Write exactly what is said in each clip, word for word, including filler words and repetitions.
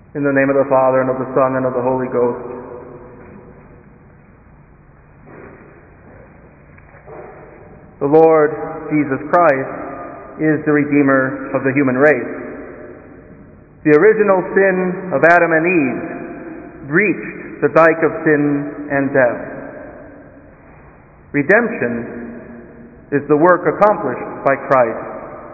In the name of the Father, and of the Son, and of the Holy Ghost. The Lord Jesus Christ is the Redeemer of the human race. The original sin of Adam and Eve breached the dike of sin and death. Redemption is the work accomplished by Christ.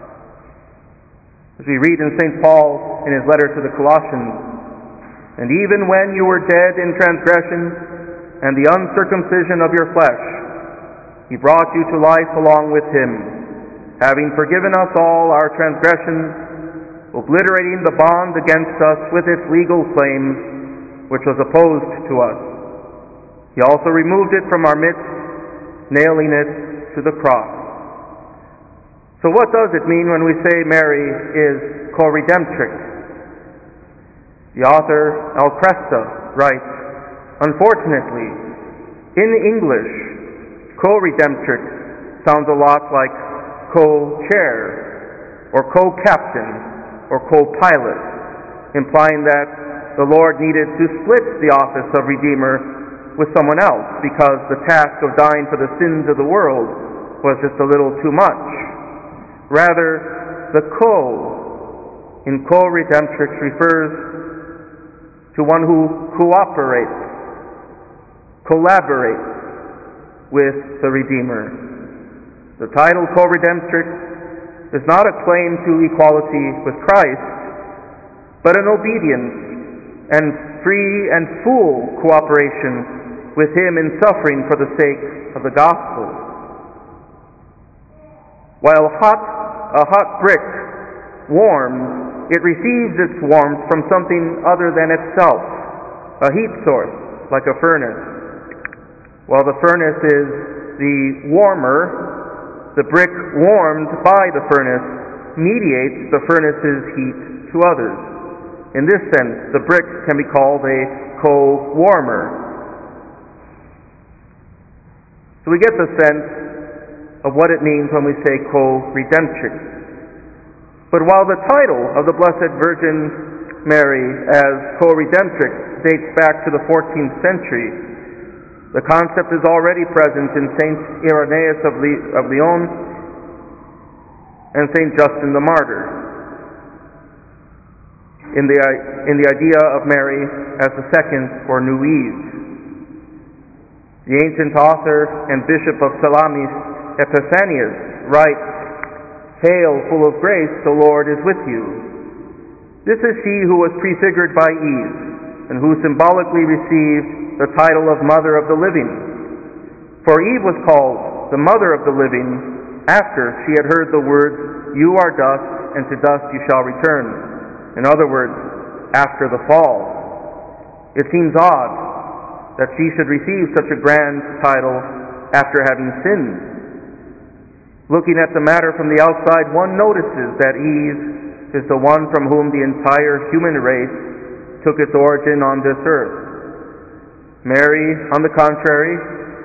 As we read in Saint Paul in his letter to the Colossians, "And even when you were dead in transgressions and the uncircumcision of your flesh, he brought you to life along with him, having forgiven us all our transgressions, obliterating the bond against us with its legal claims, which was opposed to us. He also removed it from our midst, nailing it to the cross." So what does it mean when we say Mary is co-redemptrix? The author Al Cresta writes, "Unfortunately, in English, co-redemptrix sounds a lot like co-chair or co-captain or co-pilot, implying that the Lord needed to split the office of Redeemer with someone else because the task of dying for the sins of the world was just a little too much. Rather, the co in co-redemptrix refers to one who cooperates, collaborates with the Redeemer. The title co-redemptrix is not a claim to equality with Christ, but an obedience and free and full cooperation with Him in suffering for the sake of the gospel. While hot, a hot brick warms, it receives its warmth from something other than itself, a heat source, like a furnace. While the furnace is the warmer, the brick warmed by the furnace mediates the furnace's heat to others. In this sense, the brick can be called a co-warmer. So we get the sense of what it means when we say co-redemptrix. But while the title of the Blessed Virgin Mary as co-redemptrix dates back to the fourteenth century, the concept is already present in Saint Irenaeus of, Le- of Lyon and Saint Justin the Martyr, in the, in the idea of Mary as the second or new Eve. The ancient author and bishop of Salamis, Epiphanius, writes, "Hail, full of grace, the Lord is with you. This is she who was prefigured by Eve, and who symbolically received the title of Mother of the Living. For Eve was called the Mother of the Living after she had heard the words, 'You are dust, and to dust you shall return.' In other words, after the fall. It seems odd that she should receive such a grand title after having sinned. Looking at the matter from the outside, one notices that Eve is the one from whom the entire human race took its origin on this earth. Mary, on the contrary,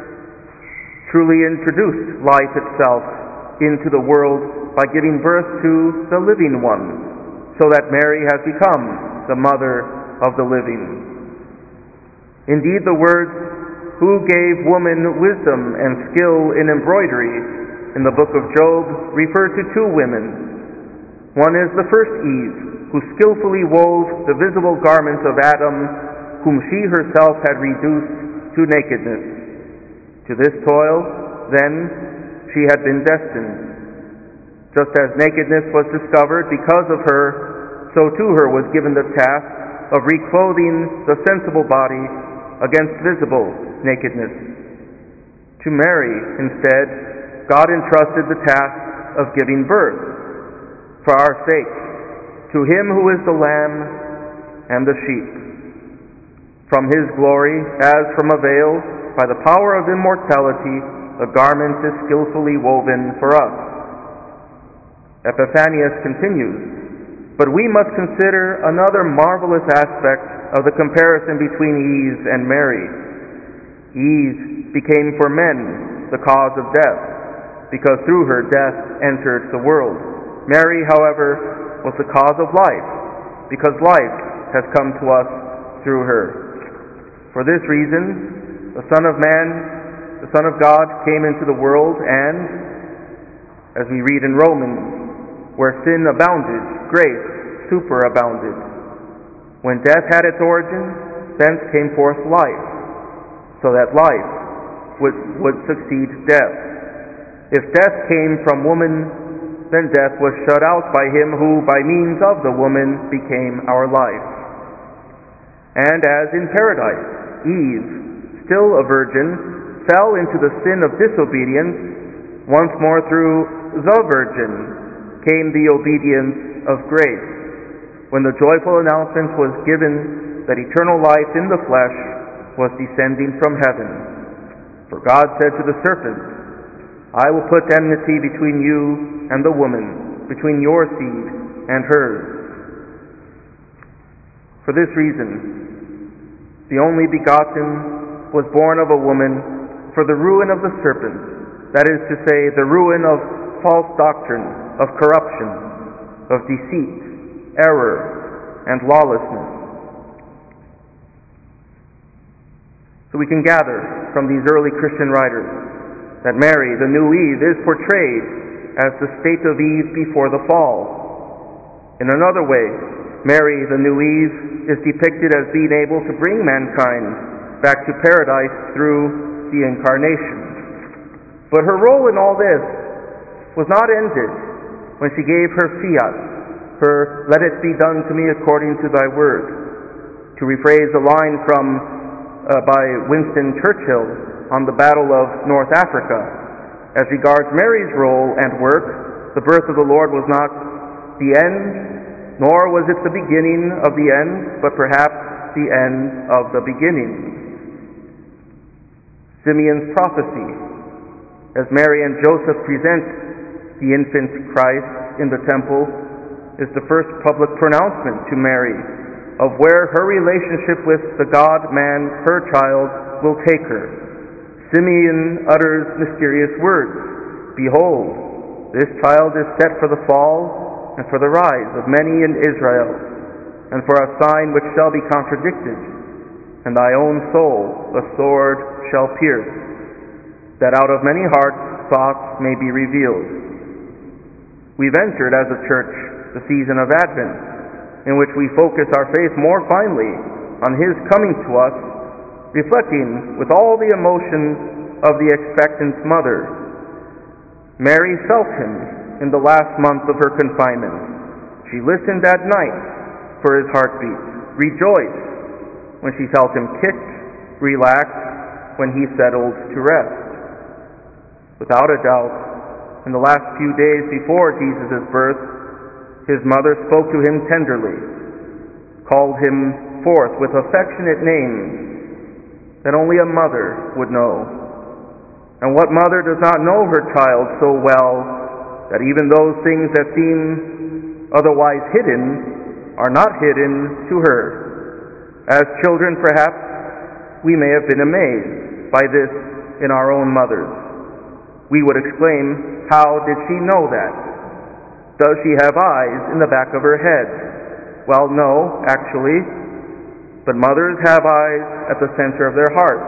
truly introduced life itself into the world by giving birth to the living one, so that Mary has become the mother of the living. Indeed, the words, 'Who gave woman wisdom and skill in embroidery,' in the book of Job, refer to two women. One is the first Eve, who skillfully wove the visible garments of Adam, whom she herself had reduced to nakedness. To this toil, then, she had been destined. Just as nakedness was discovered because of her, so to her was given the task of reclothing the sensible body against visible nakedness. To Mary, instead, God entrusted the task of giving birth, for our sake, to Him who is the Lamb and the sheep. From His glory, as from a veil, by the power of immortality, a garment is skillfully woven for us." Epiphanius continues, "But we must consider another marvelous aspect of the comparison between Eve and Mary. Eve became for men the cause of death, because through her death entered the world. Mary, however, was the cause of life, because life has come to us through her. For this reason, the Son of Man, the Son of God, came into the world, and, as we read in Romans, where sin abounded, grace superabounded. When death had its origin, thence came forth life, so that life would, would succeed death. If death came from woman, then death was shut out by him who, by means of the woman, became our life. And as in paradise, Eve, still a virgin, fell into the sin of disobedience, once more through the Virgin came the obedience of grace, when the joyful announcement was given that eternal life in the flesh was descending from heaven. For God said to the serpent, I will put enmity between you and the woman, between your seed and hers. For this reason, the only begotten was born of a woman for the ruin of the serpent, that is to say, the ruin of false doctrine, of corruption, of deceit, error, and lawlessness. So we can gather from these early Christian writers that Mary, the new Eve, is portrayed as the state of Eve before the fall. In another way, Mary, the new Eve, is depicted as being able to bring mankind back to paradise through the Incarnation. But her role in all this was not ended when she gave her fiat, her "let it be done to me according to thy word." To rephrase a line from uh, by Winston Churchill on the Battle of North Africa, as regards Mary's role and work, the birth of the Lord was not the end, nor was it the beginning of the end, but perhaps the end of the beginning. Simeon's prophecy, as Mary and Joseph present the infant Christ in the temple, is the first public pronouncement to Mary of where her relationship with the God-man, her child, will take her. Simeon utters mysterious words. Behold, this child is set for the fall and for the rise of many in Israel, and for a sign which shall be contradicted. And thy own soul the sword shall pierce, that out of many hearts thoughts may be revealed. We've entered as a church the season of Advent, in which we focus our faith more finely on His coming to us, reflecting with all the emotions of the expectant mother. Mary felt Him in the last month of her confinement. She listened at night for His heartbeat, rejoiced when she felt Him kick, relaxed when He settled to rest. Without a doubt, in the last few days before Jesus' birth, His mother spoke to Him tenderly, called Him forth with affectionate names that only a mother would know. And what mother does not know her child so well that even those things that seem otherwise hidden are not hidden to her? As children, perhaps, we may have been amazed by this in our own mothers. We would exclaim, how did she know that? Does she have eyes in the back of her head? Well, no, actually. But mothers have eyes at the center of their hearts.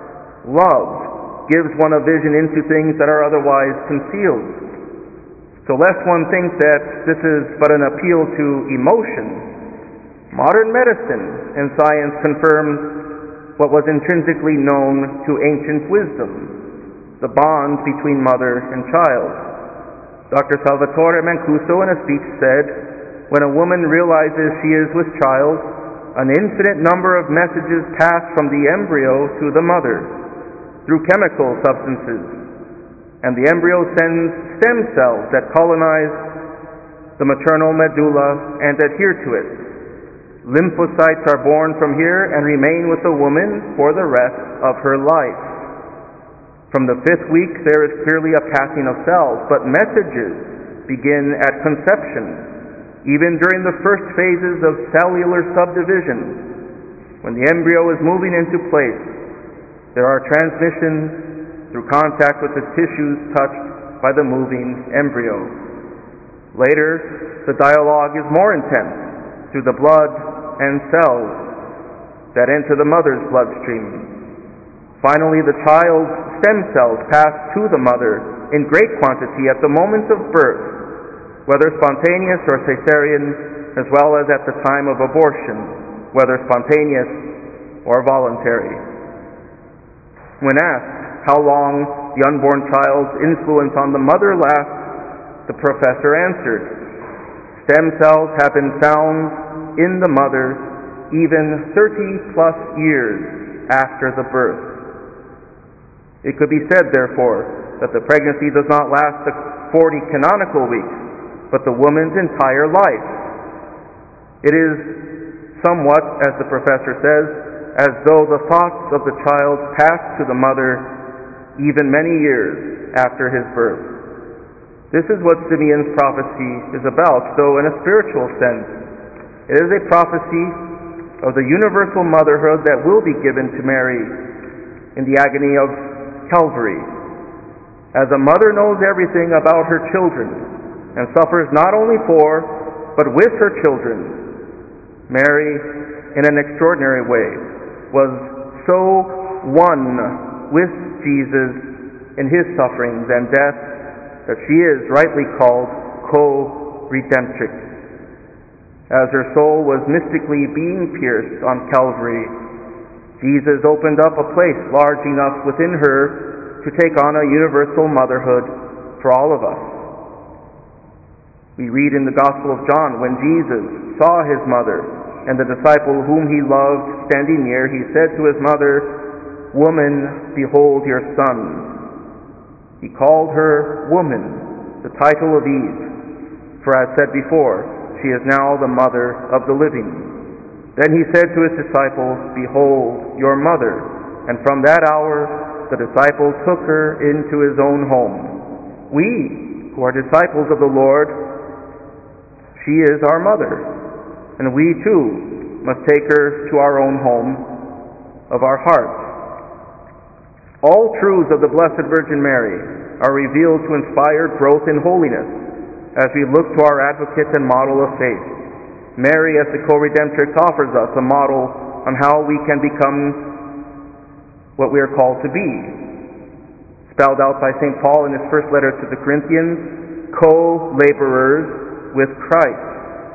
Love gives one a vision into things that are otherwise concealed. So lest one think that this is but an appeal to emotion, modern medicine and science confirms what was intrinsically known to ancient wisdom, the bond between mother and child. Doctor Salvatore Mancuso in a speech said, when a woman realizes she is with child, an infinite number of messages pass from the embryo to the mother through chemical substances, and the embryo sends stem cells that colonize the maternal medulla and adhere to it. Lymphocytes are born from here and remain with the woman for the rest of her life. From the fifth week, there is clearly a passing of cells, but messages begin at conception. Even during the first phases of cellular subdivision, when the embryo is moving into place, there are transmissions through contact with the tissues touched by the moving embryo. Later, the dialogue is more intense through the blood, and cells that enter the mother's bloodstream. Finally, the child's stem cells pass to the mother in great quantity at the moment of birth, whether spontaneous or cesarean, as well as at the time of abortion, whether spontaneous or voluntary. When asked how long the unborn child's influence on the mother lasts, the professor answered, "Stem cells have been found in the mother even thirty plus years after the birth." It could be said, therefore, that the pregnancy does not last the forty canonical weeks, but the woman's entire life. It is somewhat, as the professor says, as though the thoughts of the child passed to the mother even many years after his birth. This is what Simeon's prophecy is about, though in a spiritual sense. It is a prophecy of the universal motherhood that will be given to Mary in the agony of Calvary. As a mother knows everything about her children and suffers not only for, but with her children, Mary, in an extraordinary way, was so one with Jesus in his sufferings and death that she is rightly called co-redemptrix. As her soul was mystically being pierced on Calvary, Jesus opened up a place large enough within her to take on a universal motherhood for all of us. We read in the Gospel of John, when Jesus saw his mother and the disciple whom he loved standing near, he said to his mother, "Woman, behold your son." He called her woman, the title of Eve, for as said before, she is now the mother of the living. Then he said to his disciples, "Behold your mother." And from that hour the disciple took her into his own home. We, who are disciples of the Lord, she is our mother. And we too must take her to our own home of our hearts. All truths of the Blessed Virgin Mary are revealed to inspire growth in holiness as we look to our advocate and model of faith. Mary, as the co-redemptrix, offers us a model on how we can become what we are called to be. Spelled out by Saint Paul in his first letter to the Corinthians, co-laborers with Christ.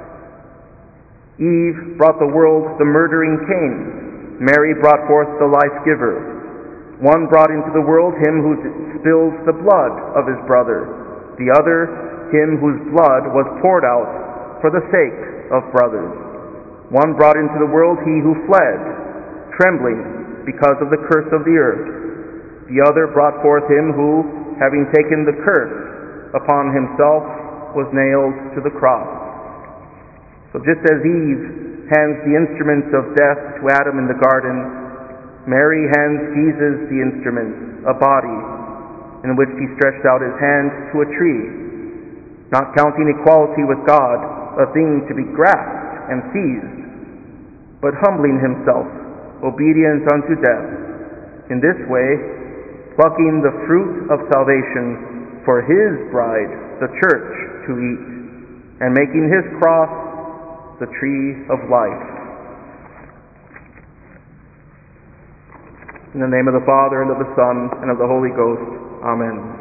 Eve brought the world the murdering Cain. Mary brought forth the life-giver. One brought into the world him who spills the blood of his brother. The other, him whose blood was poured out for the sake of brothers. One brought into the world he who fled, trembling because of the curse of the earth. The other brought forth him who, having taken the curse upon himself, was nailed to the cross. So just as Eve hands the instruments of death to Adam in the garden, Mary hands Jesus the instrument, a body, in which he stretched out his hand to a tree, not counting equality with God a thing to be grasped and seized, but humbling himself, obedient unto death. In this way, plucking the fruit of salvation for his bride, the church, to eat, and making his cross the tree of life. In the name of the Father, and of the Son, and of the Holy Ghost. Amen.